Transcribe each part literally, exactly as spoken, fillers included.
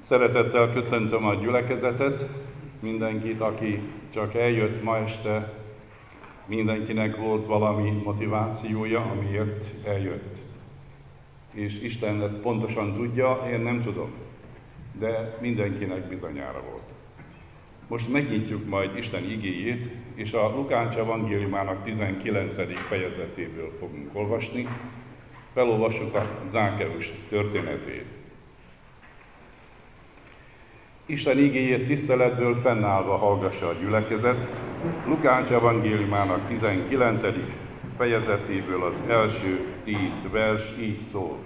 Szeretettel köszöntöm a gyülekezetet, mindenkit, aki csak eljött ma este, mindenkinek volt valami motivációja, amiért eljött. És Isten ezt pontosan tudja, én nem tudom, de mindenkinek bizonyára volt. Most megnyitjuk majd Isten igéjét, és a Lukács evangéliumának tizenkilencedik fejezetéből fogunk olvasni. Felolvassuk a Zákeus történetét. Isten igéjét tiszteletből fennállva hallgassa a gyülekezet. Lukács evangéliumának tizenkilencedik fejezetéből az első tíz vers így szól.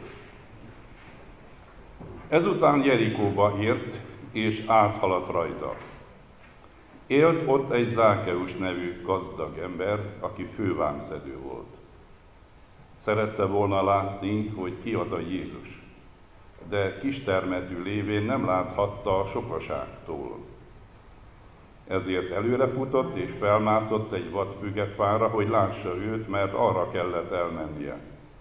Ezután Jerikóba ért, és áthaladt rajta. Élt ott egy Zákeus nevű gazdag ember, aki fővámszedő volt. Szerette volna látni, hogy ki az a Jézus, de kistermetű lévén nem láthatta a sokaságtól. Ezért előrefutott és felmászott egy vadfügefára, hogy lássa őt, mert arra kellett elmennie.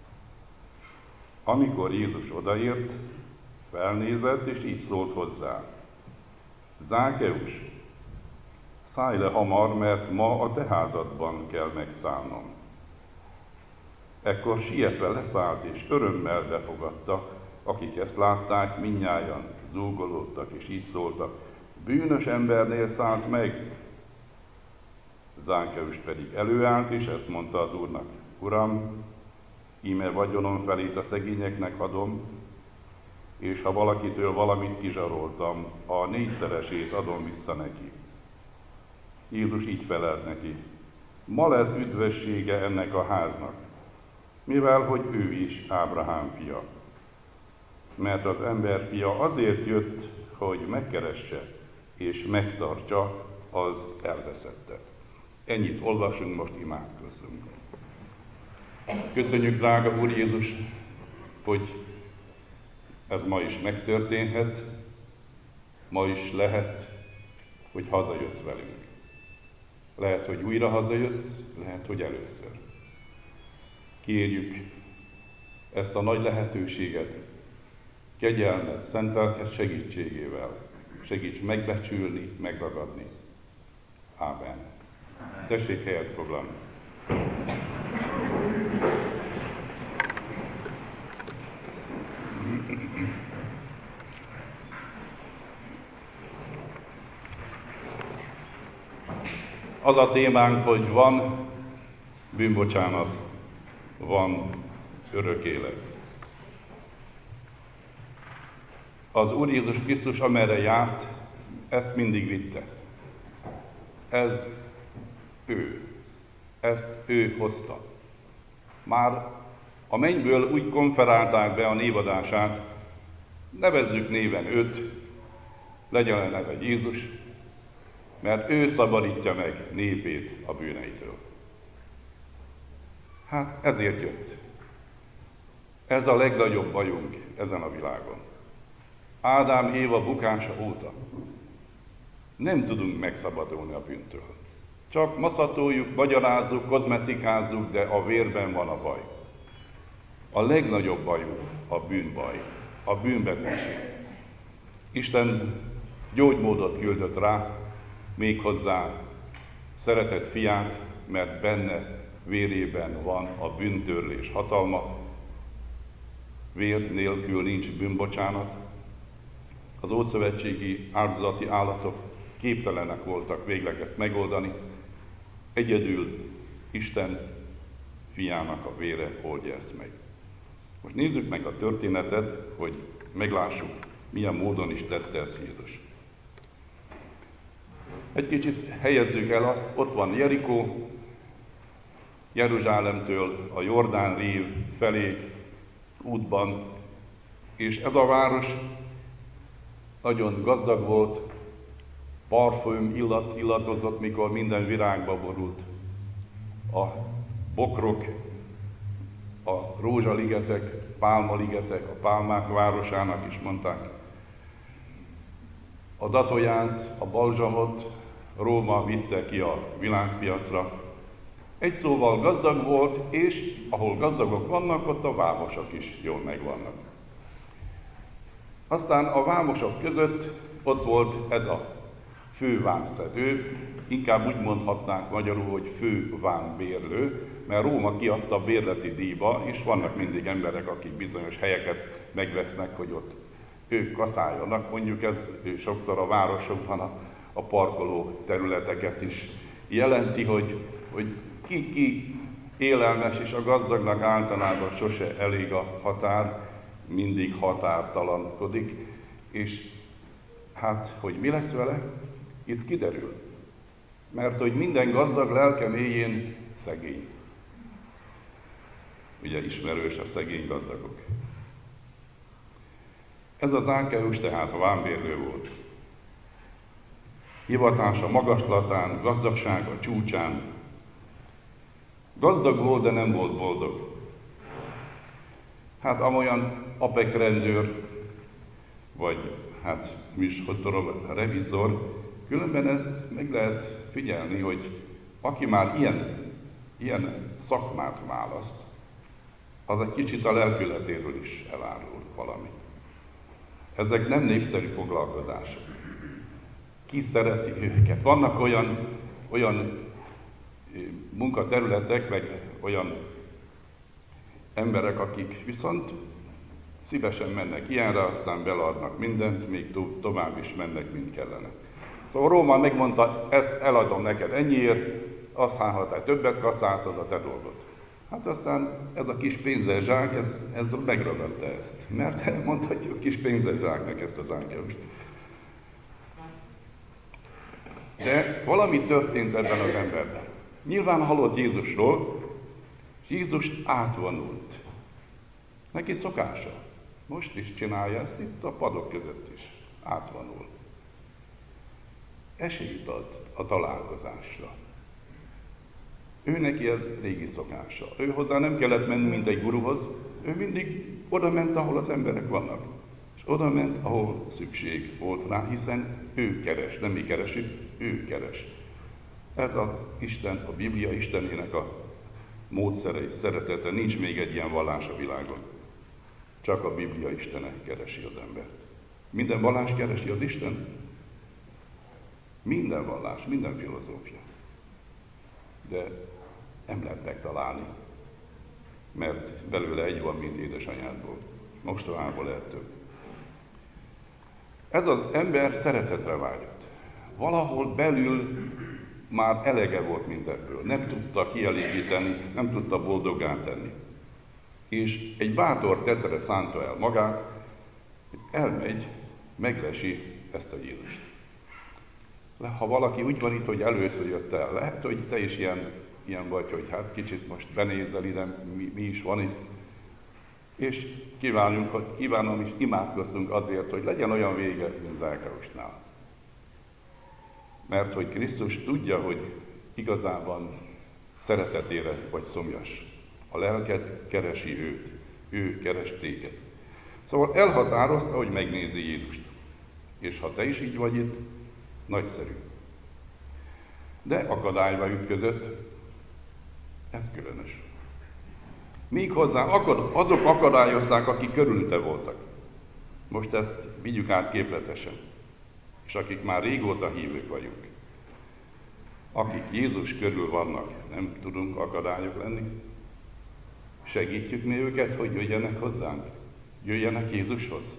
Amikor Jézus odaért, felnézett, és így szólt hozzá: Zákeus, szállj le hamar, mert ma a te házadban kell megszállnom. Ekkor sietve leszállt, és örömmel befogadta. Akik ezt látták, mindnyájan zúgolódtak, és így szóltak: bűnös embernél szállt meg. Zákeus pedig előállt, és ezt mondta az Úrnak: Uram, íme vagyonom felét a szegényeknek adom, és ha valakitől valamit kizsaroltam, a négyszeresét adom vissza neki. Jézus így felelt neki: ma lett üdvössége ennek a háznak, mivel hogy ő is Ábrahám fia. Mert az ember fia azért jött, hogy megkeresse és megtartsa az elveszettet. Ennyit olvasunk, most imádkozzunk. Köszönjük, drága Úr Jézus, hogy ez ma is megtörténhet, ma is lehet, hogy hazajössz velünk. Lehet, hogy újra hazajössz, lehet, hogy először. Kérjük ezt a nagy lehetőséget, kegyelmed, szent lelked segítségével. Segíts megbecsülni, megragadni. Ámen. Tessék helyet foglalni. Az a témánk, hogy van bűnbocsánat, van örök élet. Az Úr Jézus Krisztus, amerre járt, ezt mindig vitte. Ez ő. Ezt ő hozta. Már a mennyből úgy konferálták be a névadását, nevezzük néven őt, legyen a neve Jézus, mert ő szabadítja meg népét a bűneitől. Hát ezért jött. Ez a legnagyobb bajunk ezen a világon. Ádám Éva bukása óta nem tudunk megszabadulni a bűntől. Csak maszatoljuk, magyarázzuk, kozmetikázzuk, de a vérben van a baj. A legnagyobb bajunk a bűnbaj, a bűnbetegség. Isten gyógymódot küldött rá, méghozzá szeretett fiát, mert benne vérében van a bűntörlés hatalma. Vér nélkül nincs bűnbocsánat. Az ószövetségi áldozati állatok képtelenek voltak végleg ezt megoldani. Egyedül Isten fiának a vére oldja ezt meg. Most nézzük meg a történetet, hogy meglássuk, milyen módon is tette ezt Jézus. Egy kicsit helyezzük el azt, ott van Jerikó, Jeruzsálemtől a Jordán rév felé útban, és ez a város nagyon gazdag volt, parfüm illat illatozott, mikor minden virágba borult. A bokrok, a rózsaligetek, pálmaligetek, a pálmák városának is mondták. A datójánc, a balzsamot Róma vitte ki a világpiacra. Egy szóval gazdag volt, és ahol gazdagok vannak, ott a vámosok is jól megvannak. Aztán a vámosok között ott volt ez a fővámszedő, inkább úgy mondhatnánk magyarul, hogy fővámbérlő, mert Róma kiadta a bérleti díjba, és vannak mindig emberek, akik bizonyos helyeket megvesznek, hogy ott ők kaszáljanak. Mondjuk ez sokszor a városokban a, a parkoló területeket is jelenti, hogy, hogy ki, ki élelmes, és a gazdagnak általában sose elég a határ, mindig határtalankodik, és hát, hogy mi lesz vele, itt kiderül. Mert hogy minden gazdag lelke mélyén szegény. Ugye ismerős a szegény gazdagok. Ez az Zákeus tehát a vámbérlő volt. Hivatása magaslatán, gazdagsága csúcsán. Gazdag volt, de nem volt boldog. Hát amolyan apek rendőr, vagy hát mi is hogy tudom, revizor, különben ezt meg lehet figyelni, hogy aki már ilyen, ilyen szakmát választ, az egy kicsit a lelkületéről is elárul valami. Ezek nem népszerű foglalkozások. Ki szereti őket? Vannak olyan, olyan munkaterületek, meg olyan emberek, akik viszont szívesen mennek ilyenre, aztán beleadnak mindent, még to- tovább is mennek, mint kellene. Szóval Róma megmondta, ezt eladom neked ennyiért, aztán ha te többet kasszálsz, az a te dolgod. Hát aztán ez a kis pénzes-zsák, ez, ez megragadta ezt. Mert mondhatjuk kis pénzes-zsáknak ezt az Zákeust. De valami történt ebben az emberben. Nyilván hallott Jézusról, és Jézus átvonult. Neki szokása. Most is csinálja ezt itt a padok között is. Átvonul. Esélyt ad a találkozásra. Ő neki ez régi szokása. Ő hozzá nem kellett menni, mint egy guruhoz. Ő mindig oda ment, ahol az emberek vannak. És oda ment, ahol szükség volt rá, hiszen ő keres, nem mi keresünk, ő keres. Ez az Isten, a Biblia Istenének a módszere és szeretete. Nincs még egy ilyen vallás a világon. Csak a Biblia Istene keresi az embert. Minden vallás keresi az Isten? Minden vallás, minden filozófia. De nem lehet megtalálni, mert belőle egy van, mint édesanyádból. Mostohából lehet több. Ez az ember szeretetre vágyott. Valahol belül már elege volt mindebből. Nem tudta kielégíteni, nem tudta boldoggá tenni. És egy bátor tetre szánta el magát, hogy elmegy, meglesi ezt a Jézust. Ha valaki úgy van itt, hogy először jött el, lehet, hogy te is ilyen, ilyen vagy, hogy hát kicsit most benézel ide, mi, mi is van itt. És kívánunk, hogy kívánom és imádkozzunk azért, hogy legyen olyan vége, mint Zákeusnál. Mert hogy Krisztus tudja, hogy igazában szeretetére vagy szomjas. A lelked keresi őt, ő keres téged. Szóval elhatározta, hogy megnézi Jézust. És ha te is így vagy itt, nagyszerű. De akadályba ütközött, ez különös. Méghozzá azok akadályozták, akik körülötte voltak. Most ezt vigyük át képletesen. És akik már régóta hívők vagyunk. Akik Jézus körül vannak, nem tudunk akadályok lenni? Segítjük mi őket, hogy jöjjenek hozzánk? Jöjjenek Jézushoz?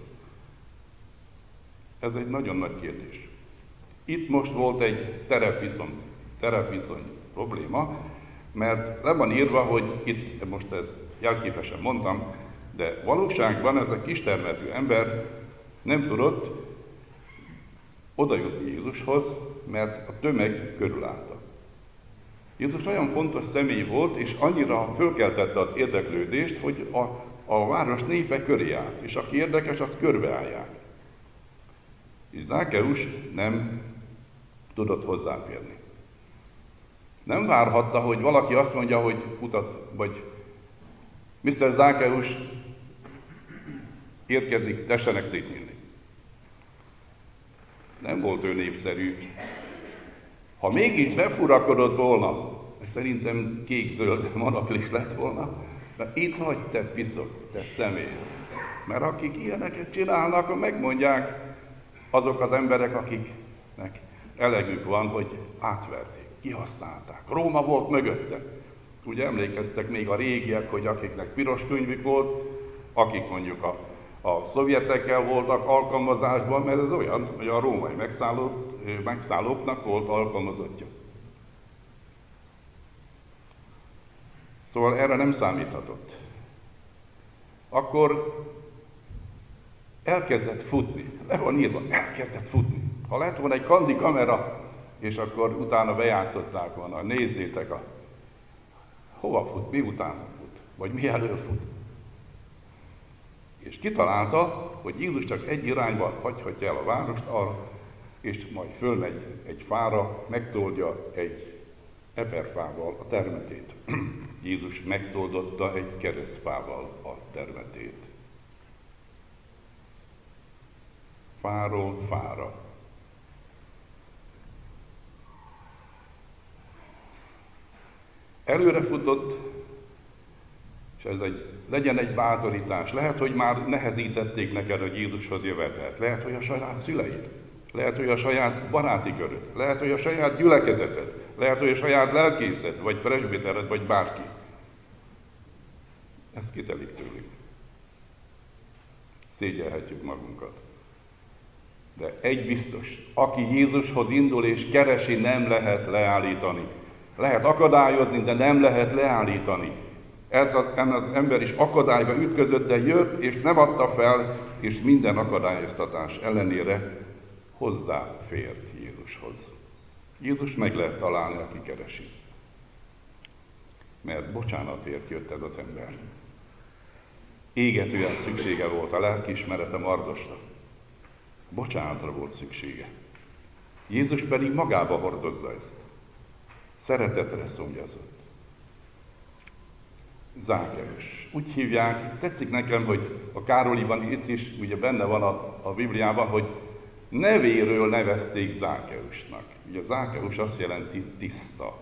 Ez egy nagyon nagy kérdés. Itt most volt egy terepviszony, terepviszony probléma, mert le van írva, hogy itt, most ezt jelképesen mondtam, de valóságban ez a kistermetű ember nem tudott odajutni Jézushoz, mert a tömeg körülállta. Jézus nagyon fontos személy volt, és annyira fölkeltette az érdeklődést, hogy a, a város népe köré állt, és aki érdekes, azt körbeállják. És Zákeus nem tudott hozzáférni. Nem várhatta, hogy valaki azt mondja, hogy utat, vagy miszter Zákeus érkezik, tessenek szétnyílni. Nem volt ő népszerű. Ha mégis befurakodott volna, szerintem kék-zöld monoklis lett volna, de itt vagy te piszok, te személy. Mert akik ilyeneket csinálnak, akkor megmondják azok az emberek, akiknek elegük van, hogy átverték, kihasználták. Róma volt mögötte. Ugye emlékeztek még a régiek, hogy akiknek piros könyvük volt, akik mondjuk a, a szovjetekkel voltak alkalmazásban, mert ez olyan, hogy a római megszállók, megszállóknak volt alkalmazottja. Szóval erre nem számíthatott. Akkor elkezdett futni. Le van írva, elkezdett futni. Ha lett volna egy kandi kamera, és akkor utána bejátszották volna, nézzétek, a, hova fut, mi utána fut, vagy mi elől fut. És kitalálta, hogy Jézus csak egy irányba hagyhatja el a várost arra, és majd fölmegy egy fára, megtoldja egy eperfával a termetét. Jézus megtoldotta egy keresztfával a termetét. Fáról fára. Előre futott, és ez egy, legyen egy bátorítás. Lehet, hogy már nehezítették neked, hogy Jézushoz jövetelt. Lehet, hogy a saját szüleid. Lehet, hogy a saját baráti köröd. Lehet, hogy a saját gyülekezeted. Lehet, hogy a saját lelkészed, vagy presbitered, vagy bárki. Ez kitelik tőlük. Szégyelhetjük magunkat. De egy biztos, aki Jézushoz indul és keresi, nem lehet leállítani. Lehet akadályozni, de nem lehet leállítani. Ez az, az ember is akadályba ütközött, de jött, és nem adta fel, és minden akadályoztatás ellenére hozzáfért Jézushoz. Jézus meg lehet találni, aki keresi. Mert bocsánatért jött ez az ember. Égetően szüksége volt a lelkiismerete Mardosra. Bocsánatra volt szüksége. Jézus pedig magába hordozza ezt. Szeretetre szomjazott. Zákeus. Úgy hívják, tetszik nekem, hogy a Károliban itt is, ugye benne van a, a Bibliában, hogy nevéről nevezték Zákeusnak. Ugye Zákeus azt jelenti tiszta.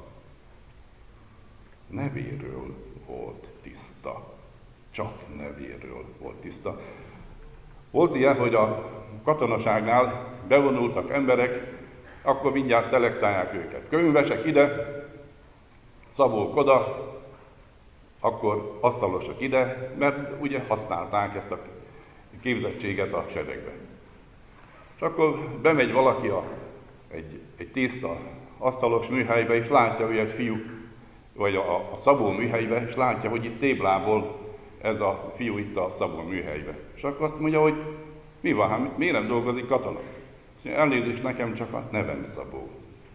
Nevéről volt tiszta. Csak nevéről volt tiszta. Volt ilyen, hogy a katonaságnál bevonultak emberek, akkor mindjárt szelektálják őket. Könyvesek ide, szabók oda, akkor asztalosok ide, mert ugye használták ezt a képzettséget a seregbe. És akkor bemegy valaki a, egy, egy tiszta asztalos műhelybe, és látja, hogy egy fiú, vagy a, a szabó műhelybe, és látja, hogy itt téblából ez a fiú itt a szabó műhelybe. És akkor azt mondja, hogy mi van, hát miért nem dolgozik katona? Elnézést, nekem csak a nevem Szabó.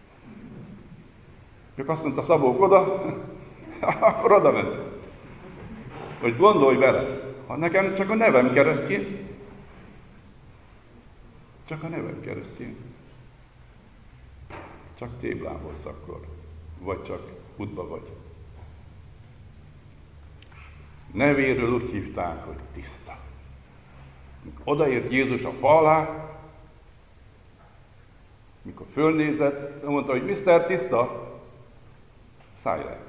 Csak azt mondta Szabók oda, akkor oda ment. Hogy gondolj vele, ha nekem csak a nevem keresztjén, csak a nevem keresztjén, csak téblából szakkor, vagy csak útba vagy. Nevéről úgy hívták, hogy tiszta. Odaért Jézus a fa alá, mikor fölnézett, mondta, hogy miszter Tiszta, szállj le.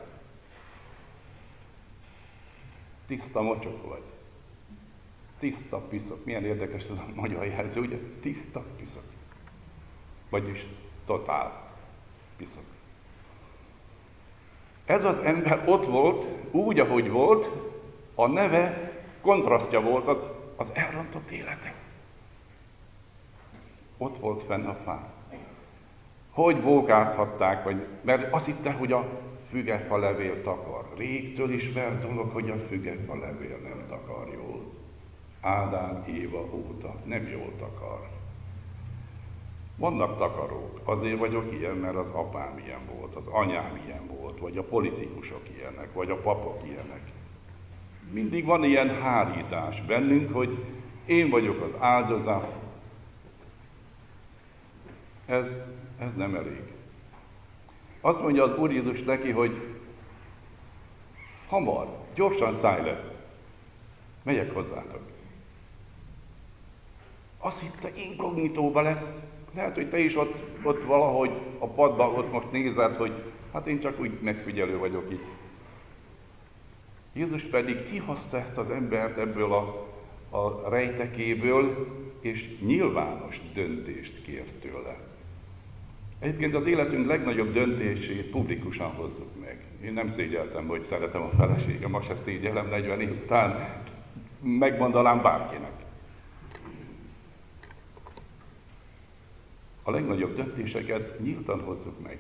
Tiszta mocsok vagy. Tiszta piszok. Milyen érdekes ez a magyar jelző, ugye? Tiszta piszok. Vagyis totál piszok. Ez az ember ott volt, úgy, ahogy volt, a neve kontrasztja volt az, az elrontott élete. Ott volt fenn a fán. Hogy bókázhatták, vagy, mert azt hitte, hogy a fügefa levél takar. Régtől ismert dolog, hogy a fügefa levél nem takar jól. Ádám Éva óta nem jól takar. Vannak takarók. Azért vagyok ilyen, mert az apám ilyen volt, az anyám ilyen volt, vagy a politikusok ilyenek, vagy a papok ilyenek. Mindig van ilyen hárítás bennünk, hogy én vagyok az áldozat. Ez, ez nem elég. Azt mondja az Úr Jézus neki, hogy hamar, gyorsan szállj le, megyek hozzátok. Azt hitte, inkognitóba lesz. Lehet, hogy te is ott, ott valahogy a padban ott most nézed, hogy hát én csak úgy megfigyelő vagyok itt. Jézus pedig kihozta ezt az embert ebből a, a rejtekéből, és nyilvános döntést kér tőle. Egyébként az életünk legnagyobb döntését publikusan hozzuk meg. Én nem szégyeltem, hogy szeretem a feleségem, ma se szégyellem, negyven év után megmondanám bárkinek. A legnagyobb döntéseket nyíltan hozzuk meg.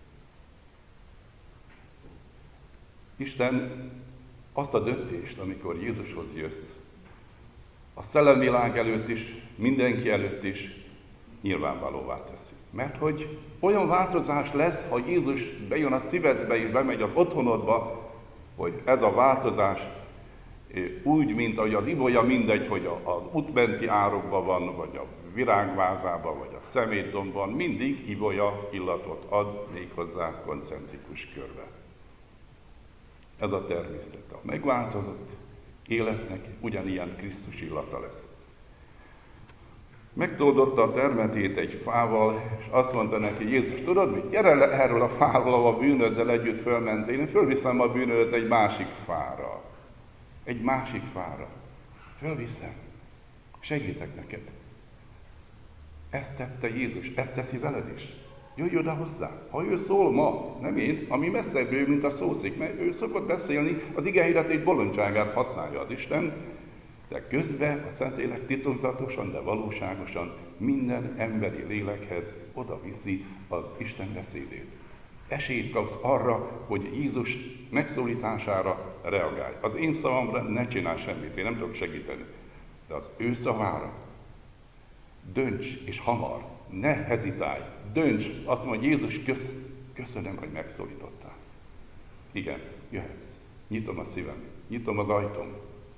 Isten azt a döntést, amikor Jézushoz jössz, a szellemvilág előtt is, mindenki előtt is nyilvánvalóvá teszi. Mert hogy olyan változás lesz, ha Jézus bejön a szívedbe és bemegy az otthonodba, hogy ez a változás úgy, mint ahogy az ibolya, mindegy, hogy az útmenti árokban van, vagy a virágvázában, vagy a szemétdombban, mindig ibolya illatot ad, méghozzá koncentrikus körbe. Ez a természet. A megváltozott életnek ugyanilyen Krisztus illata lesz. Megtoldotta a termetét egy fával, és azt mondta neki, Jézus, tudod mit? Gyere le erről a fáról, ahol a bűnöddel együtt fölmentél, én fölviszem a bűnödet egy másik fára. Egy másik fára. Fölviszem. Segítek neked. Ezt tette Jézus, ezt teszi veled is. Jöjj oda hozzá. Ha ő szól ma, nem én, ami messzebb ő, mint a szószék, mert ő szokott beszélni, az igehirdetés bolondságát használja az Isten, de közben a Szentlélek titokzatosan, de valóságosan minden emberi lélekhez oda viszi az Isten beszédét. Esélyt kapsz arra, hogy Jézus megszólítására reagálj. Az én szavamra ne csinálj semmit, én nem tudok segíteni. De az ő szavára dönts, és hamar, ne hezitálj, dönts, azt mondja, Jézus, kösz, köszönöm, hogy megszólítottál. Igen, jöhetsz. Nyitom a szívem, nyitom az ajtóm.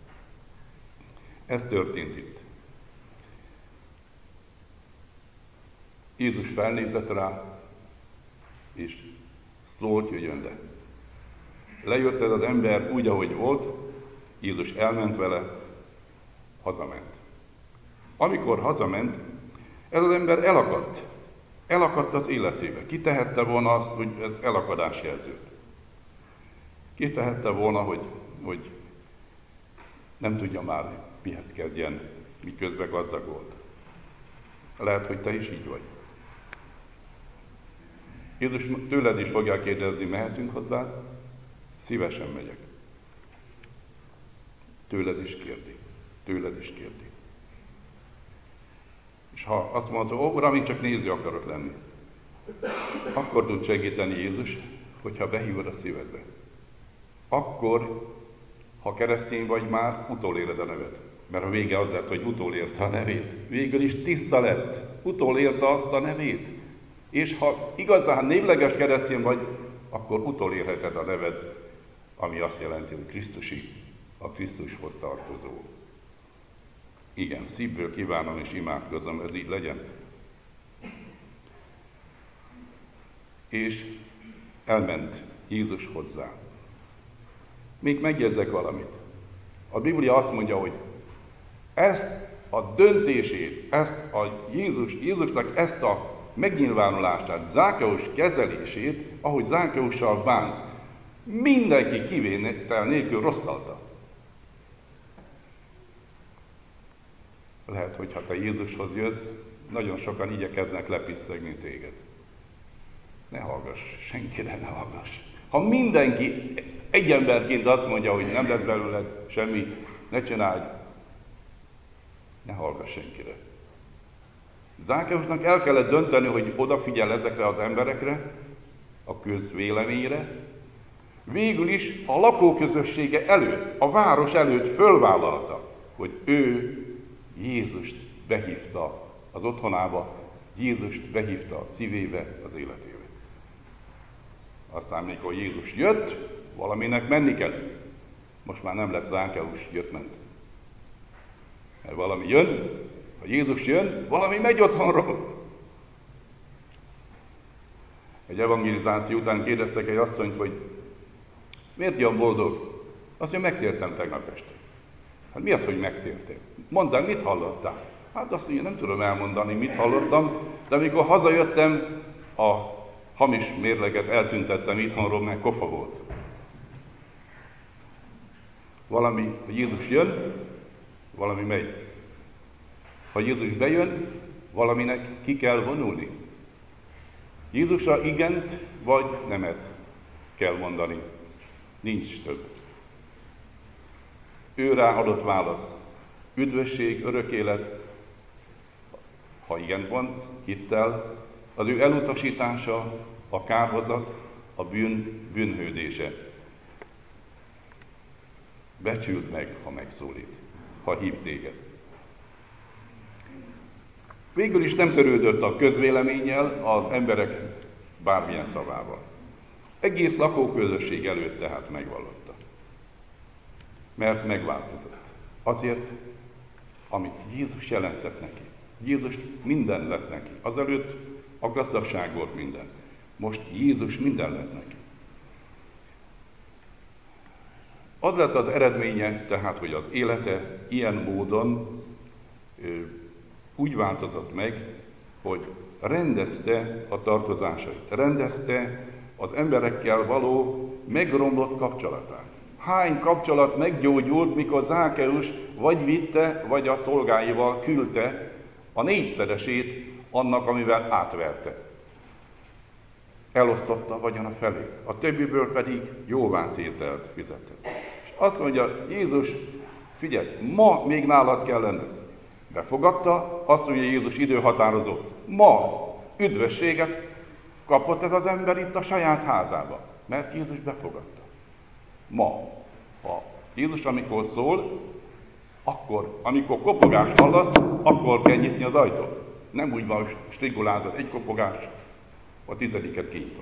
Ez történt itt. Jézus felnézett rá, és szólt, jöjjön le. Lejött ez az ember úgy, ahogy volt, Jézus elment vele, hazament. Amikor hazament, ez az ember elakadt. Elakadt az életébe. Ki tehette volna azt, hogy ez elakadás jelző? Ki tehette volna, hogy, hogy nem tudja már, mihez kezdjen, miközben gazdag volt. Lehet, hogy te is így vagy. Jézus tőled is fogja kérdezni, mehetünk hozzá? Szívesen megyek. Tőled is kérdi. Tőled is kérdi. És ha azt mondod, ó, Uram, én csak néző akarok lenni, akkor tud segíteni Jézus, hogyha behívod a szívedbe. Akkor, ha keresztény vagy már, utoléred a nevet. Mert a vége az lett, hogy utolérte a nevét. Végül is tiszta lett. Utolérte azt a nevét. És ha igazán névleges keresztény vagy, akkor utolérheted a neved, ami azt jelenti, hogy Krisztusi, a Krisztushoz tartozó. Igen, szívből kívánom és imádkozom, ez így legyen. És elment Jézus hozzá. Még megjegyzek valamit. A Biblia azt mondja, hogy ezt a döntését, ezt a Jézus, Jézusnak ezt a megnyilvánulását, Zákeus kezelését, ahogy Zákeussal bánt, mindenki kivétel nélkül rosszalta. Lehet, hogy ha te Jézushoz jössz, nagyon sokan igyekeznek lepiszegni téged. Ne hallgass, senkire ne hallgass. Ha mindenki egy emberként azt mondja, hogy nem lesz belőled semmi, ne csinálj, ne hallgass senkire. Zákeusnak el kellett dönteni, hogy odafigyel ezekre az emberekre, a közvéleményre. Végül is a lakóközössége előtt, a város előtt fölvállalta, hogy ő Jézust behívta az otthonába, Jézust behívta a szívébe, az életébe. Aztán, mikor Jézus jött, valaminek menni kell. Most már nem lett Zákeus, jött-ment. Mert valami jön, ha Jézus jön, valami megy otthonról. Egy evangelizáció után kérdeztek egy asszonyt, hogy miért ilyen boldog? Azt mondja, megtértem tegnap este. Hát mi az, hogy megtértél? Mondd el, mit hallottál? Hát azt mondja, nem tudom elmondani, mit hallottam, de amikor hazajöttem, a hamis mérleget eltüntettem itthonról, mert kofa volt. Valami, hogy Jézus jön, valami megy. Ha Jézus bejön, valaminek ki kell vonulni. Jézusra igent vagy nemet kell mondani. Nincs több. Ő rá adott válasz. Üdvösség, örök élet. Ha igent mondsz, hittel, az ő elutasítása, a kárhozat, a bűn bűnhődése. Becsüld meg, ha megszólít, ha hív téged. Végül is nem törődött a közvéleménnyel, az emberek bármilyen szavával. Egész lakóközösség előtt tehát megvallotta. Mert megváltozott. Azért, amit Jézus jelentett neki. Jézus minden lett neki. Azelőtt a gazdagság volt minden. Most Jézus minden lett neki. Az lett az eredménye, tehát, hogy az élete ilyen módon ö, úgy változott meg, hogy rendezte a tartozásait, rendezte az emberekkel való megromlott kapcsolatát. Hány kapcsolat meggyógyult, mikor Zákeus vagy vitte, vagy a szolgáival küldte a négyszeresét annak, amivel átverte. Elosztotta a vagyona felé, a többiből pedig jóvátételt fizetett. És azt mondja Jézus, figyelj, ma még nálad kell lenned. Befogadta, azt mondja Jézus időhatározó, ma üdvösséget kapott ez az ember itt a saját házába, mert Jézus befogadta. Ma, ha Jézus amikor szól, akkor, amikor kopogást hallasz, akkor kell nyitni az ajtót. Nem úgy van, hogy strigulázod, egy kopogás, a tizediket kinyitom.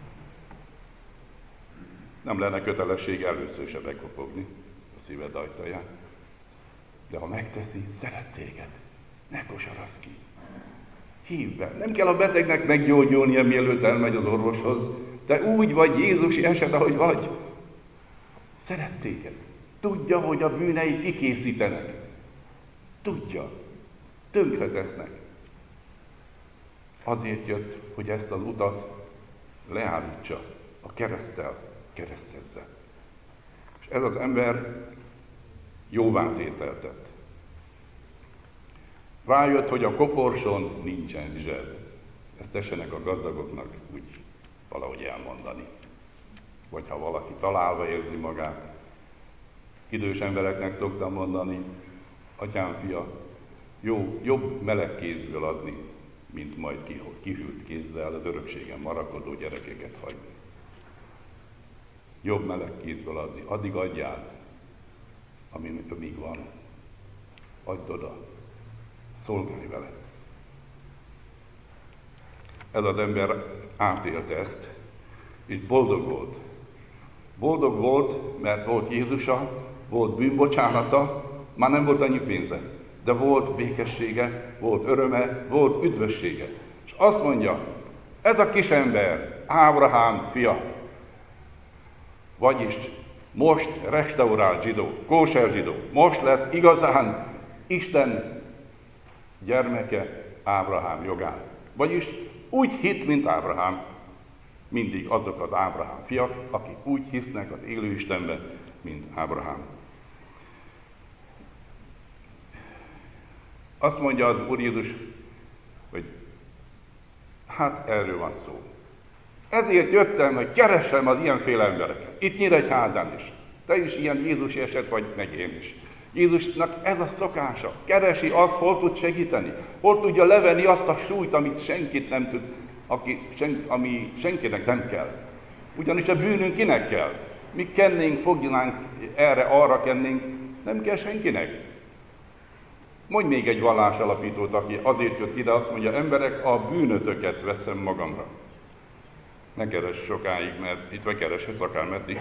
Nem lenne kötelesség először se bekopogni a szíved ajtaját. De ha megteszi, szeret téged. Ne kosarasz ki. Hívd be. Nem kell a betegnek meggyógyulnia, mielőtt elmegy az orvoshoz. Te úgy vagy Jézusi eset, ahogy vagy. Szeret téged. Tudja, hogy a bűnei kikészítenek. Tudja. Tönkre tesznek. Azért jött, hogy ezt az utat leállítsa. A kereszttel keresztezze. És ez az ember jóvátételt tett. Rájött, hogy a koporson nincsen zseb. Ezt tessenek a gazdagoknak úgy valahogy elmondani. Vagy ha valaki találva érzi magát. Idős embereknek szoktam mondani, atyám fia, jó, jobb meleg kézből adni, mint majd kihűlt kézzel az örökségen marakodó gyerekeket hagyni. Jobb meleg kézből adni. Addig adjál, amíg van. Add oda. Szolgálj vele. Ez az ember átélte ezt, és boldog volt. Boldog volt, mert volt Jézusa, volt bűnbocsánata, már nem volt annyi pénze, de volt békessége, volt öröme, volt üdvössége. És azt mondja, ez a kis ember, Ábrahám fia, vagyis most restaurált zsidó, kóser zsidó, most lett igazán Isten gyermeke Ábrahám jogán. Vagyis úgy hitt, mint Ábrahám. Mindig azok az Ábrahám fiak, akik úgy hisznek az élő Istenbe, mint Ábrahám. Azt mondja az Úr Jézus, hogy hát erről van szó. Ezért jöttem, hogy keressem az ilyenféle embereket. Itt Nyíregyházán is. Te is ilyen Jézusi eset vagy, meg én is. Jézusnak ez a szokása. Keresi azt, hol tud segíteni. Hol tudja levenni azt a súlyt, amit senkit nem tud, aki, sen, ami senkinek nem kell. Ugyanis a bűnünk kinek kell? Mi kennénk, fognánk erre, arra kennénk, nem kell senkinek. Mondj még egy vallás alapítót, aki azért jött ide, azt mondja, emberek, a bűnötöket veszem magamra. Ne keres sokáig, mert itt vagy kereshetsz akár meddig.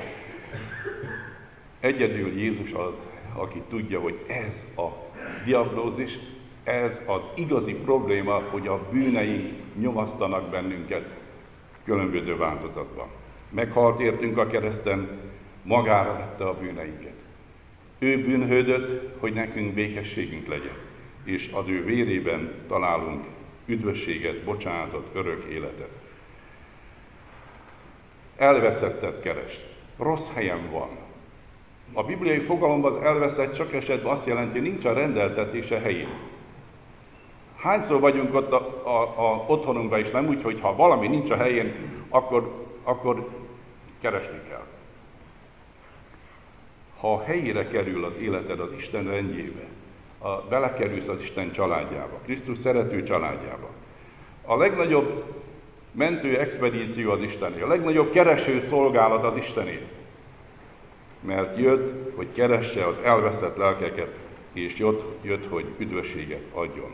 Egyedül Jézus az, aki tudja, hogy ez a diagnózis, ez az igazi probléma, hogy a bűneink nyomasztanak bennünket különböző változatban. Meghalt értünk a kereszten, magára vette a bűneinket. Ő bűnhődött, hogy nekünk békességünk legyen, és az ő vérében találunk üdvösséget, bocsánatot, örök életet. Elveszettet keres. Rossz helyen van. A bibliai fogalomban az elveszett csak esetben azt jelenti, hogy nincs a rendeltetése helyén. Hányszor vagyunk ott a, a, a otthonunkban is, nem úgy, hogy ha valami nincs a helyén, akkor, akkor keresni kell. Ha a helyére kerül az életed az Isten rendjébe, a, belekerülsz az Isten családjába, Krisztus szerető családjába, a legnagyobb mentő expedíció az Istené, a legnagyobb kereső szolgálat az Istené. Mert jött, hogy keresse az elveszett lelkeket, és jött, jött, hogy üdvösséget adjon.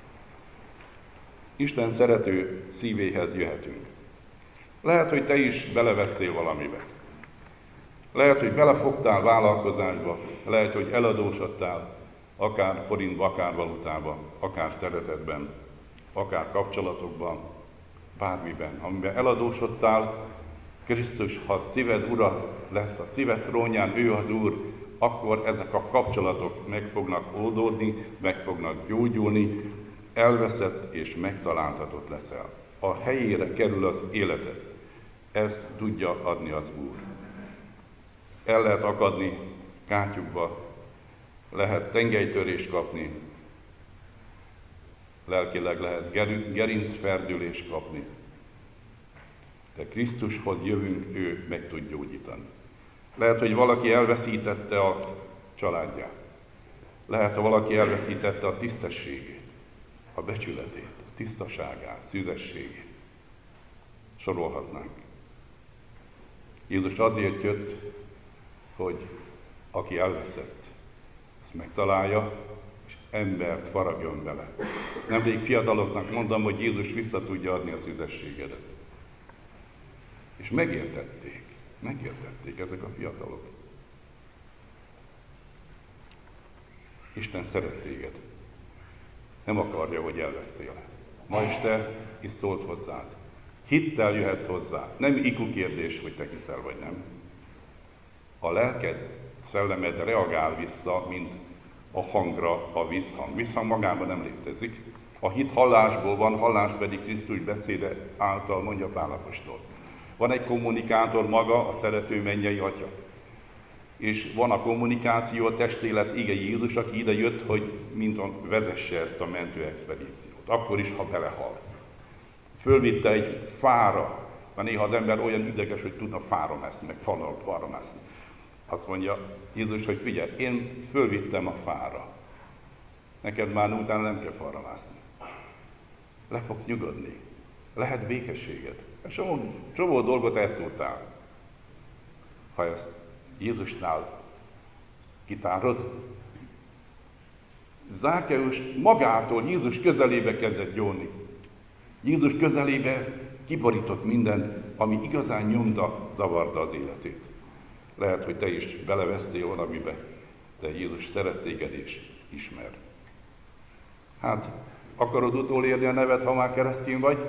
Isten szerető szívéhez jöhetünk. Lehet, hogy te is belevesztél valamibe. Lehet, hogy belefogtál vállalkozásba, lehet, hogy eladósodtál, akár forintba, akár valutában, akár szeretetben, akár kapcsolatokban, bármiben. Amiben eladósodtál, Krisztus, ha a szíved ura lesz, a szíved trónján ő az Úr, akkor ezek a kapcsolatok meg fognak oldódni, meg fognak gyógyulni, elveszett és megtaláltatott leszel. A helyére kerül az életed. Ezt tudja adni az Úr. El lehet akadni kátyukba, lehet tengelytörést kapni, lelkileg lehet gerincferdülést kapni. De Krisztushoz jövünk, ő meg tud gyógyítani. Lehet, hogy valaki elveszítette a családját. Lehet, hogy valaki elveszítette a tisztességét, a becsületét, a tisztaságát, szűzességét. Sorolhatnánk. Jézus azért jött, hogy aki elveszett, azt megtalálja, és embert faragjon vele. Nemrég fiataloknak mondom, hogy Jézus vissza tudja adni a szűzességedet. És megértették, megértették ezek a fiatalok. Isten szeret téged. Nem akarja, hogy elveszél. Ma este is szólt hozzád. Hittel jöhetsz hozzá. Nem i kú kérdés, hogy te hiszel vagy nem. A lelked, szellemed reagál vissza, mint a hangra a visszhang. Visszhang magában nem létezik. A hit hallásból van, hallás pedig Krisztus beszéde által, mondja Pál apostol. Van egy kommunikátor maga, a szerető mennyei Atya. És van a kommunikáció, a testélet ige Jézus, aki ide jött, hogy mint vezesse ezt a mentő expedíciót. Akkor is, ha belehal. Fölvitte egy fára, mert néha az ember olyan ideges, hogy tudna fára mászni, meg falalt fára mászni. Azt mondja Jézus, hogy figyelj, én fölvittem a fára. Neked már utána nem kell fára mászni. Le fogsz nyugodni. Lehet békességed. Csomó, csomó dolgot elszóltál. Ha ezt Jézusnál kitárod, Zákeus magától Jézus közelébe kezdett gyónni. Jézus közelébe kiborított mindent, ami igazán nyomda, zavarta az életét. Lehet, hogy te is belevesztél valamibe, de Jézus szeret téged és ismer. Hát, akarod utolérni a nevet, ha már keresztény vagy?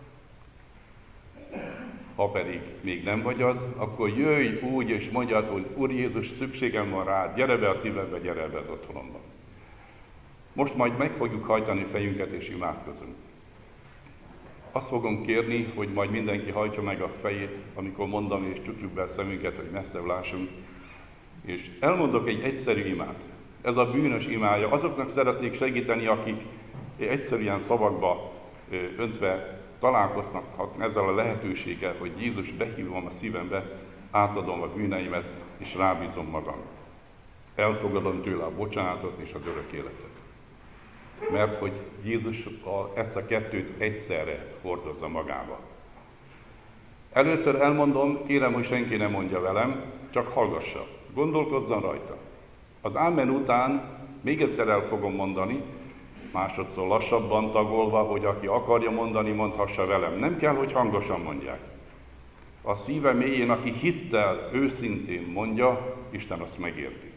Ha pedig még nem vagy az, akkor jöjj úgy, és mondjad, hogy Úr Jézus, szükségem van rád, gyere be a szívembe, gyere be az otthonomba. Most majd meg fogjuk hajtani fejünket, és imádkozunk. Azt fogom kérni, hogy majd mindenki hajtsa meg a fejét, amikor mondom, és csukjuk be a szemünket, hogy messzebb lássunk. És elmondok egy egyszerű imát. Ez a bűnös imája. Azoknak szeretnék segíteni, akik egyszerűen szavakba öntve találkoznak ezzel a lehetőséggel, hogy Jézus, behívom a szívembe, átadom a bűneimet, és rábízom magam. Elfogadom tőle a bocsánatot és az örök életet. Mert hogy Jézus ezt a kettőt egyszerre hordozza magába. Először elmondom, kérem, hogy senki ne mondja velem, csak hallgassa, gondolkozzon rajta. Az ámen után még egyszer el fogom mondani, másodszor lassabban tagolva, hogy aki akarja mondani, mondhassa velem. Nem kell, hogy hangosan mondják. A szíve mélyén, aki hittel, őszintén mondja, Isten azt megérti.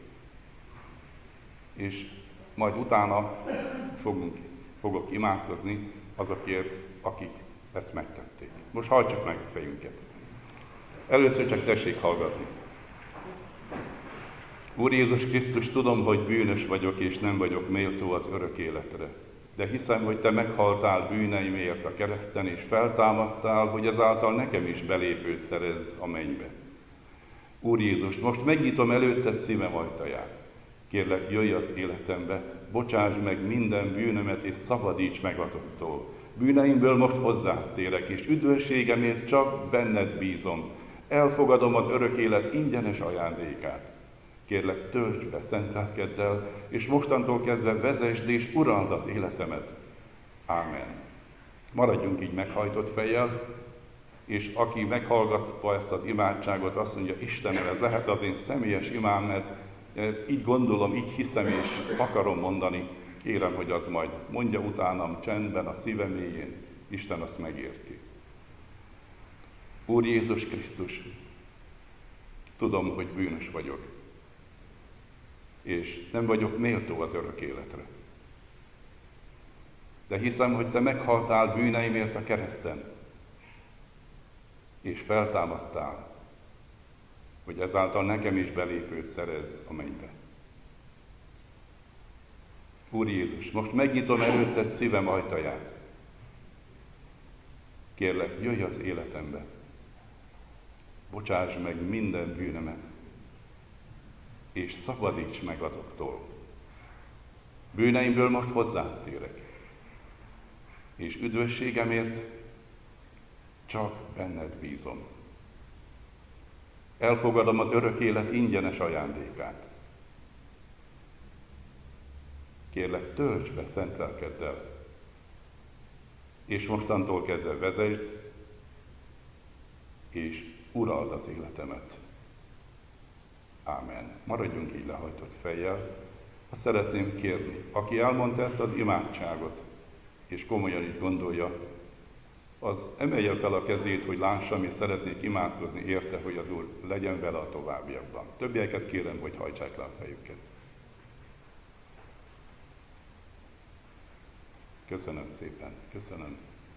És majd utána fogunk, fogok imádkozni azokért, akik ezt megtették. Most hajtsuk meg a fejünket. Először csak tessék hallgatni. Úr Jézus Krisztus, tudom, hogy bűnös vagyok, és nem vagyok méltó az örök életre. De hiszem, hogy Te meghaltál bűneimért a kereszten, és feltámadtál, hogy ezáltal nekem is belépőt szerezz a mennybe. Úr Jézus, most megnyitom előtted szívem ajtaját. Kérlek, jöjj az életembe, bocsásd meg minden bűnömet, és szabadíts meg azoktól. Bűneimből most hozzád térek, és üdvösségemért csak benned bízom. Elfogadom az örök élet ingyenes ajándékát. Kérlek, töltsd be szent lelkeddel, és mostantól kezdve vezesd és urald az életemet. Ámen. Maradjunk így meghajtott fejjel, és aki meghallgatva ezt az imádságot, azt mondja, Istenem, ez lehet az én személyes imám, mert így gondolom, így hiszem, és akarom mondani, kérem, hogy az majd mondja utánam csendben a szíve mélyén, Isten azt megérti. Úr Jézus Krisztus, tudom, hogy bűnös vagyok, és nem vagyok méltó az örök életre. De hiszem, hogy Te meghaltál bűneimért a kereszten, és feltámadtál, hogy ezáltal nekem is belépőt szerez a mennybe. Úr Jézus, most megnyitom előtted szívem ajtaját. Kérlek, jöjj az életembe. Bocsásd meg minden bűnömet, és szabadíts meg azoktól. Bűneimből most hozzád térek, és üdvösségemért csak benned bízom. Elfogadom az örök élet ingyenes ajándékát. Kérlek, töltsd be szent lelkeddel, és mostantól kezdve vezesd, és urald az életemet. Ámen. Maradjunk így lehajtott fejjel. Azt szeretném kérni, aki elmondta ezt az imádságot, és komolyan így gondolja, az emelje fel a kezét, hogy lássam, és szeretnék imádkozni érte, hogy az Úr legyen vele a továbbiakban. Többieket kérem, hogy hajtsák le a fejüket. Köszönöm szépen, köszönöm.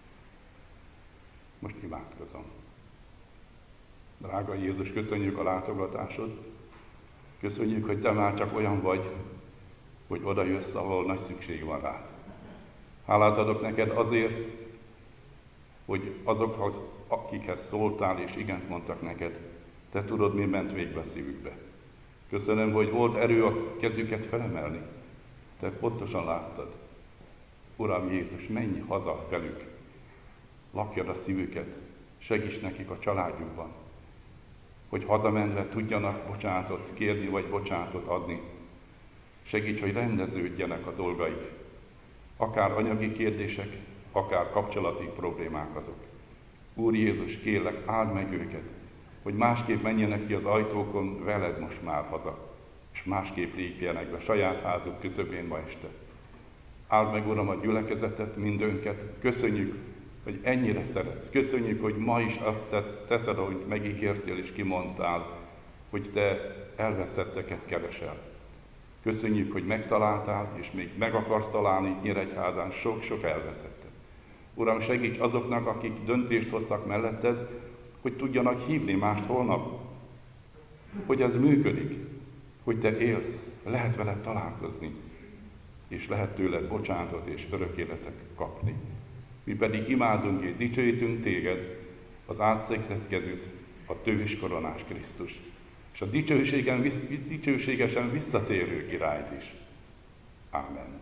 Most imádkozom. Drága Jézus, köszönjük a látogatásod. Köszönjük, hogy Te már csak olyan vagy, hogy oda jössz, ahol nagy szükség van rád. Hálát adok neked azért, hogy azokhoz, akikhez szóltál és igent mondtak neked, Te tudod, mi ment végbe a szívükbe. Köszönöm, hogy volt erő a kezüket felemelni. Te pontosan láttad. Uram Jézus, menj haza velük. Lapjad a szívüket, segíts nekik a családjukban, hogy hazamenve tudjanak bocsánatot kérni, vagy bocsánatot adni. Segíts, hogy rendeződjenek a dolgaik. Akár anyagi kérdések, akár kapcsolati problémák azok. Úr Jézus, kérlek, áld meg őket, hogy másképp menjenek ki az ajtókon veled most már haza, és másképp lépjenek be saját házuk küszöbén ma este. Áld meg, Uram, a gyülekezetet, mindönket. Köszönjük, hogy ennyire szeretsz. Köszönjük, hogy ma is azt teszed, ahogy megígértél és kimondtál, hogy Te elveszetteket keresel. Köszönjük, hogy megtaláltál, és még meg akarsz találni itt Nyíregyházán sok-sok elveszettet. Uram, segíts azoknak, akik döntést hoztak melletted, hogy tudjanak hívni mást holnap, hogy ez működik, hogy Te élsz, lehet veled találkozni, és lehet tőled bocsánatot és örök életet kapni. Mi pedig imádunk és dicsőítünk Téged, az átszegzett kezűt, a tős koronás Krisztus, és a dicsőségen, dicsőségesen visszatérő királyt is. Ámen.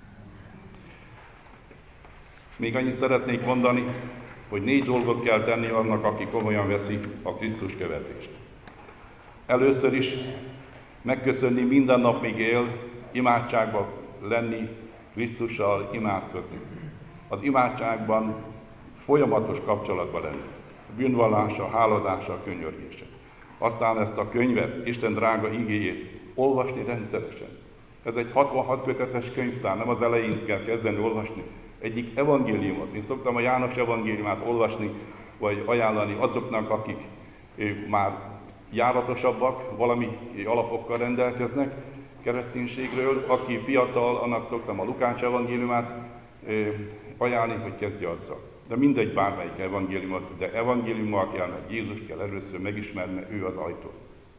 Még annyit szeretnék mondani, hogy négy dolgot kell tenni annak, aki komolyan veszi a Krisztus követést. Először is megköszönni minden nap, míg él, imádságban lenni, Krisztussal imádkozni. Az imádságban folyamatos kapcsolatban lenni. A bűnvallása, a háladása, a könyörgése. Aztán ezt a könyvet, Isten drága igéjét olvasni rendszeresen. Ez egy hatvanhat kötetes könyvtár, nem az elején kell kezdeni olvasni. Egyik evangéliumot, én szoktam a János evangéliumát olvasni, vagy ajánlani azoknak, akik már járatosabbak, valami alapokkal rendelkeznek kereszténységről. Aki fiatal, annak szoktam a Lukács evangéliumát ajánlani, hogy kezdje azzal. De mindegy, bármelyik evangéliumot, de evangéliummal kell, mert Jézus kell először megismerni, ő az ajtó.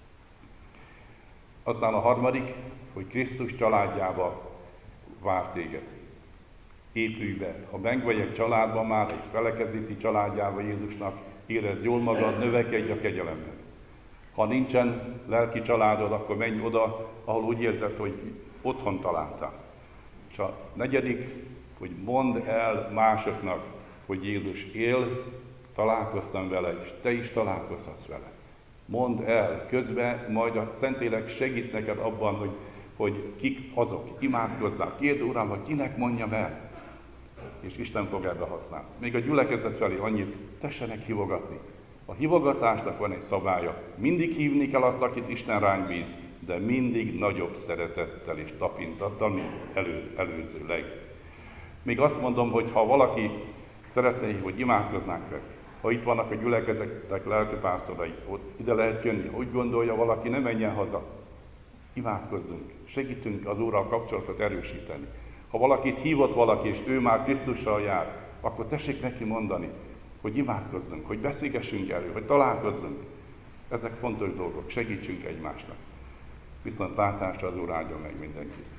Aztán a harmadik, hogy Krisztus családjába vár téged. Épülj be. Ha meg vagy egy családban már, egy felekezeti családjába Jézusnak, érezd jól magad, növekedj a kegyelemben. Ha nincsen lelki családod, akkor menj oda, ahol úgy érzed, hogy otthon találtál. És a negyedik, hogy mondd el másoknak, hogy Jézus él, találkoztam vele, és te is találkozhatsz vele. Mondd el, közben majd a Szentlélek segít neked abban, hogy, hogy kik azok, imádkozzál, kérd Uram, hogy kinek mondjam el. És Isten fog ebbe használni. Még a gyülekezet felé annyit, tessenek hívogatni. A hívogatásnak van egy szabálya. Mindig hívni kell azt, akit Isten ránk bíz, de mindig nagyobb szeretettel és tapintattal, mint elő, előzőleg. Még azt mondom, hogy ha valaki szeretné, hogy imádkoznánk meg, ha itt vannak a gyülekezetek lelkipásztorai, ott ide lehet jönni, úgy gondolja valaki, ne menjen haza. Imádkozzunk, segítünk az Úrral kapcsolatot erősíteni. Ha valakit hívott valaki, és ő már Krisztussal jár, akkor tessék neki mondani, hogy imádkozzunk, hogy beszélgessünk erről, hogy találkozzunk. Ezek fontos dolgok, segítsünk egymásnak. Viszont látásra az Úr áldja meg mindenkit.